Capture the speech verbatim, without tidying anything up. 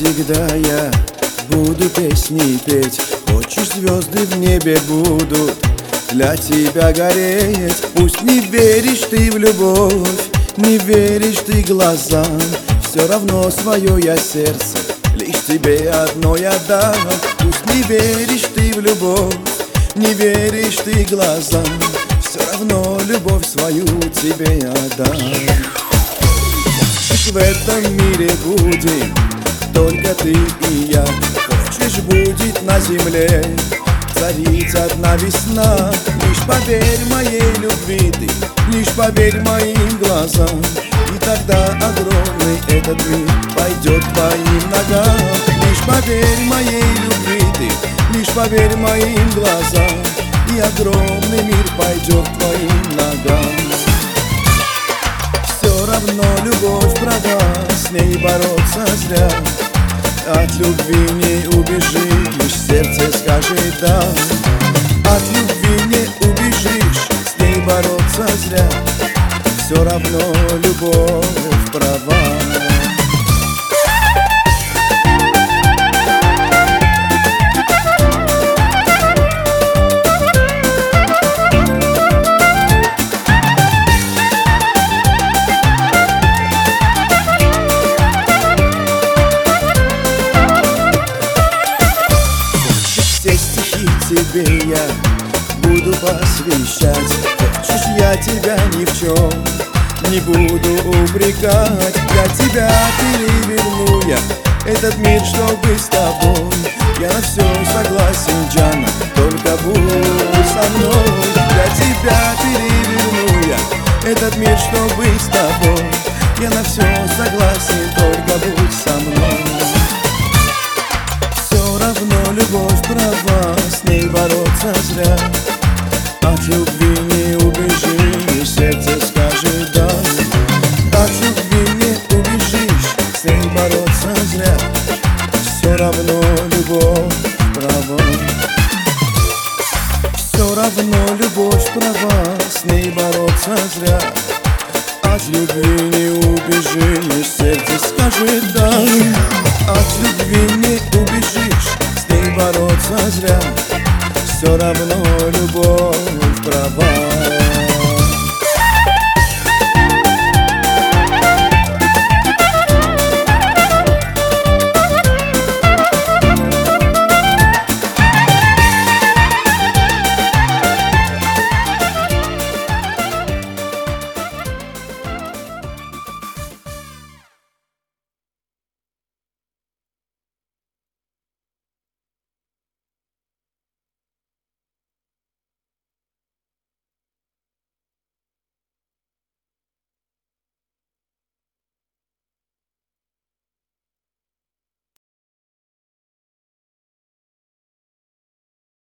всегда я буду песни петь. Хочешь, звезды в небе будут для тебя гореть. Пусть не веришь ты в любовь, не веришь ты глазам, все равно свое я сердце лишь тебе одно я дам. Пусть не веришь ты в любовь, не веришь ты глазам, все равно любовь свою тебе я дам. Хочешь, в этом мире будем только ты и я. Хочешь, будет на земле царить одна весна. Лишь поверь моей любви ты, лишь поверь моим глазам, и тогда огромный этот мир пойдет твоим ногам. Лишь поверь моей любви ты, лишь поверь моим глазам, и огромный мир пойдет твоим ногам. Все равно любовь права, с ней бороться зря. От любви не убежишь, сердце скажет да. От любви не убежишь, с ней бороться зря. Все равно любовь права. Тебе я буду посвящать. Хочешь, я тебя ни в чем не буду упрекать. Для тебя переверну я этот мир, чтобы с тобой. Я на все согласен, Джана, только будь со мной. Для тебя переверну я этот мир, чтобы с тобой. Я на все согласен, только будь со мной. Любовь права, с ней бороться зря. От любви не убежишь, сердце скажет да. От любви не убежишь, с ней бороться зря. Все равно любовь права. Все равно любовь права, с ней бороться зря. От любви не убежишь, сердце скажет да. От любви не убежишь, бороться зря. Все равно любовь права.